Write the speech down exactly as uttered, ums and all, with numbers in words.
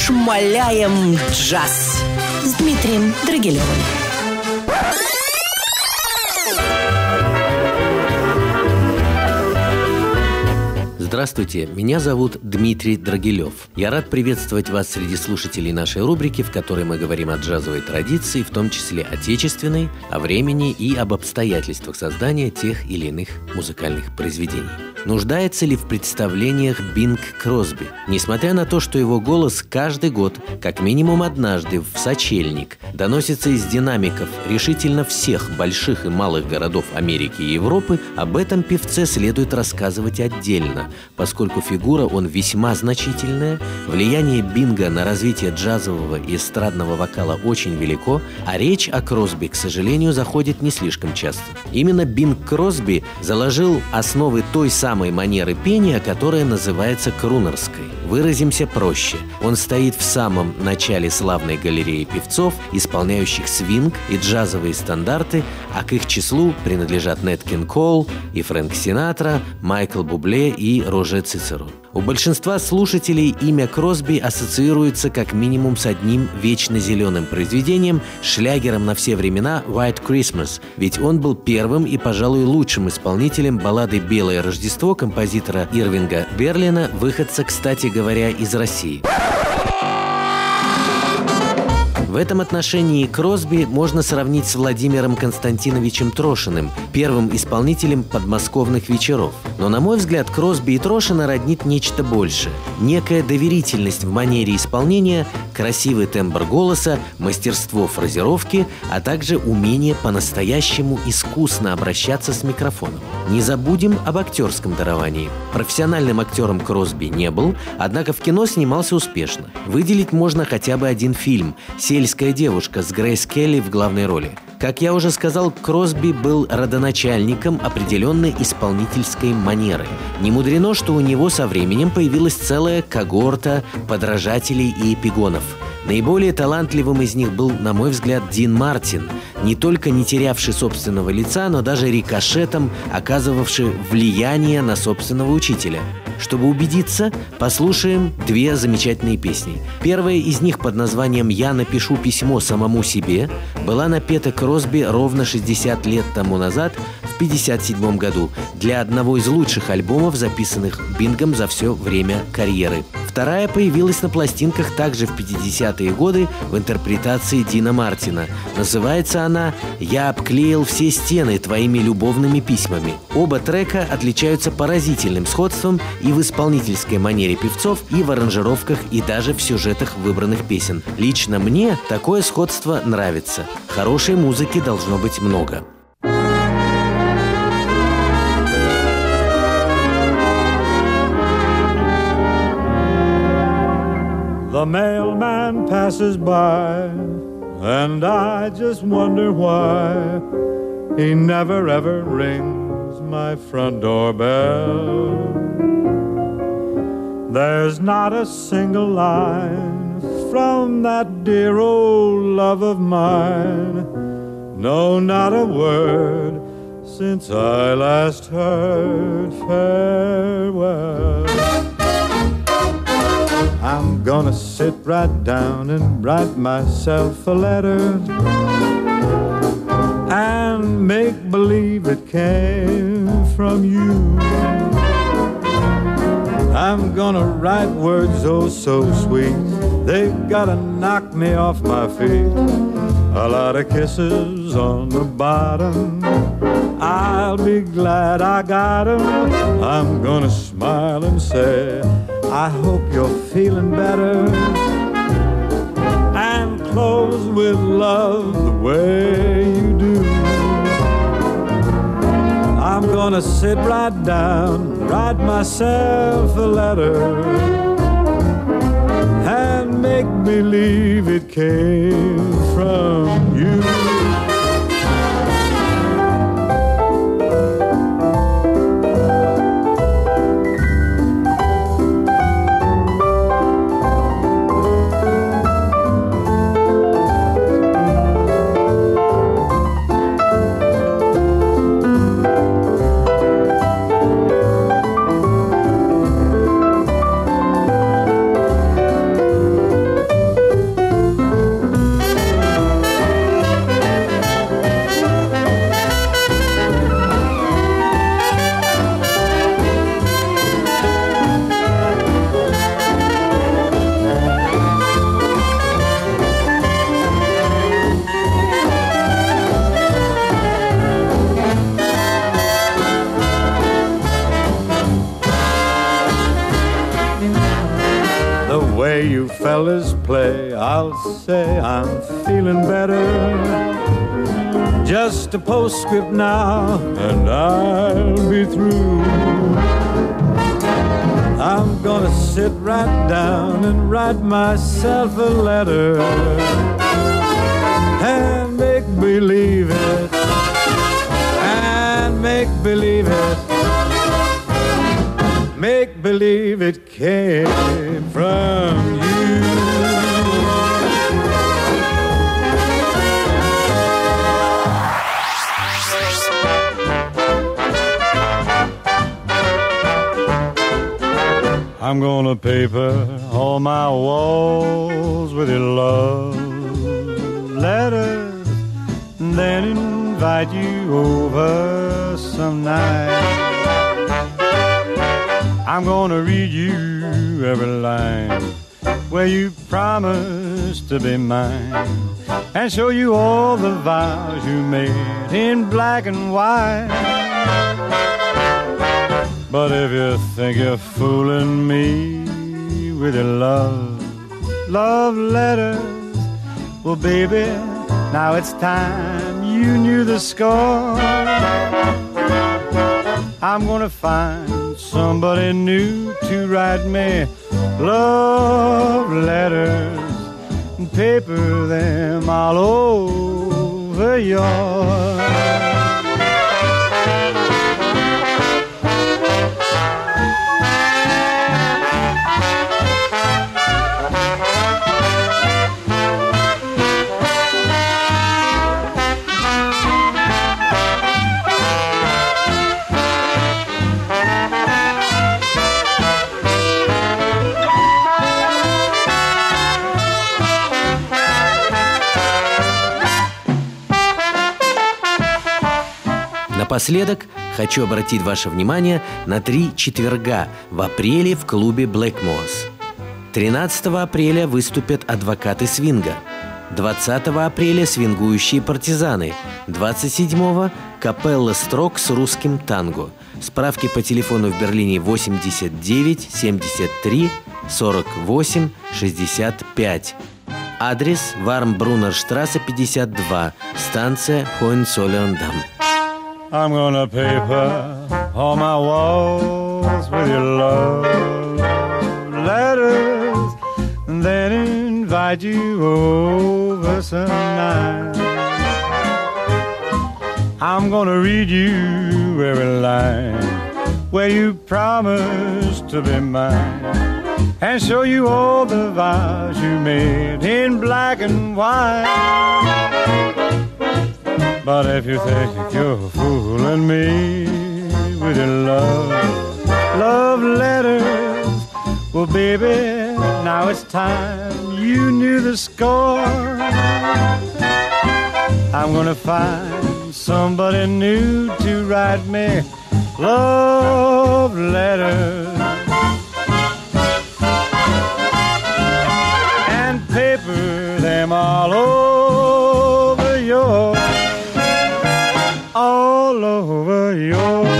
Шмаляем джаз с Дмитрием Драгилевым. Здравствуйте, меня зовут Дмитрий Драгилев. Я рад приветствовать вас среди слушателей нашей рубрики, в которой мы говорим о джазовой традиции, в том числе отечественной, о времени и об обстоятельствах создания тех или иных музыкальных произведений. Нуждается ли в представлениях Бинг Кросби? Несмотря на то, что его голос каждый год, как минимум однажды в сочельник, доносится из динамиков решительно всех больших и малых городов Америки и Европы, об этом певце следует рассказывать отдельно, поскольку фигура он весьма значительная, влияние Бинга на развитие джазового и эстрадного вокала очень велико, а речь о Кросби, к сожалению, заходит не слишком часто. Именно Бинг Кросби заложил основы той самой манеры пения, которая называется крунерской. Выразимся проще. Он стоит в самом начале славной галереи певцов, исполняющих свинг и джазовые стандарты, а к их числу принадлежат Нэт Кинг Кол и Фрэнк Синатра, Майкл Бубле и Роже Цицеро. У большинства слушателей имя Кросби ассоциируется как минимум с одним вечно зеленым произведением, шлягером на все времена «White Christmas», ведь он был первым и, пожалуй, лучшим исполнителем баллады «Белое Рождество» композитора Ирвинга Берлина, выходца, кстати говоря, из России. В этом отношении Кросби можно сравнить с Владимиром Константиновичем Трошиным, первым исполнителем подмосковных вечеров. Но, на мой взгляд, Кросби и Трошина роднит нечто большее. Некая доверительность в манере исполнения, красивый тембр голоса, мастерство фразировки, а также умение по-настоящему искусно обращаться с микрофоном. Не забудем об актерском даровании. Профессиональным актером Кросби не был, однако в кино снимался успешно. Выделить можно хотя бы один фильм «Сельская девушка» с Грейс Келли в главной роли. Как я уже сказал, Кросби был родоначальником определенной исполнительской манеры. Не мудрено, что у него со временем появилась целая когорта подражателей и эпигонов. Наиболее талантливым из них был, на мой взгляд, Дин Мартин, не только не терявший собственного лица, но даже рикошетом оказывавший влияние на собственного учителя. Чтобы убедиться, послушаем две замечательные песни. Первая из них под названием «Я напишу письмо самому себе» была напета Кросби ровно шестьдесят лет тому назад, в пятьдесят седьмом году, для одного из лучших альбомов, записанных Бингом за все время карьеры. Вторая появилась на пластинках также в пятидесятые годы в интерпретации Дина Мартина. Называется она «Я обклеил все стены твоими любовными письмами». Оба трека отличаются поразительным сходством и в исполнительской манере певцов, и в аранжировках, и даже в сюжетах выбранных песен. Лично мне такое сходство нравится. Хорошей музыки должно быть много. The mailman passes by, and I just wonder why he never ever rings my front doorbell. There's not a single line from that dear old love of mine, no, not a word since I last heard farewell. I'm gonna sit right down and write myself a letter and make believe it came from you. I'm gonna write words oh so sweet, they've gotta knock me off my feet. A lot of kisses on the bottom, I'll be glad I got 'em. I'm gonna smile and say, I hope you're feeling better, and close with love the way you do. I'm gonna sit right down, write myself a letter, and make believe it came from you. the way you fellas play, I'll say I'm feeling better. Just a postscript now, and I'll be through. I'm gonna sit right down and write myself a letter and make believe it, and make believe it, make believe it came from you. I'm gonna paper all my walls with your love letters, and then invite you over some night. I'm gonna read you every line where you promised to be mine, and show you all the vows you made in black and white. But if you think you're fooling me with your love, love letters, well, baby, now it's time you knew the score. I'm gonna find somebody new to write me love letters and paper them all over yours. Напоследок хочу обратить ваше внимание на три четверга в апреле в клубе Blackmore's. тринадцатого апреля выступят адвокаты свинга. двадцатого апреля свингующие партизаны. двадцать седьмого капелла строк с русским танго. Справки по телефону в Берлине восемьдесят девять семьдесят три сорок восемь шестьдесят пять. Адрес Вармбруннерштрассе пятьдесят два, станция Хоенцоллерн-Дам. I'm gonna paper all my walls with your love letters, and then invite you over some night. I'm gonna read you every line where you promised to be mine, and show you all the vows you made in black and white. But if you think you're fooling me with your love, love letters, well, baby, now it's time you knew the score. I'm gonna find somebody new to write me love letters and paper them all over your all over your